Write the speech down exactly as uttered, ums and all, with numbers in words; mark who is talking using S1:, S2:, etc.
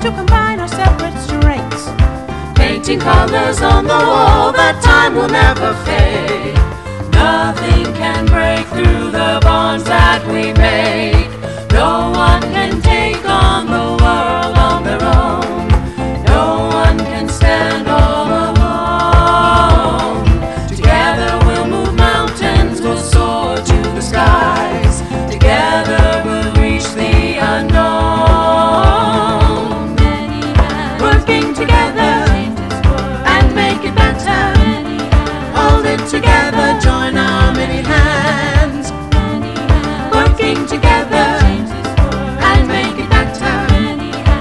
S1: to combine our separate strengths.
S2: Painting colors on the wall that time will never fade. Nothing can break through the bonds that we made.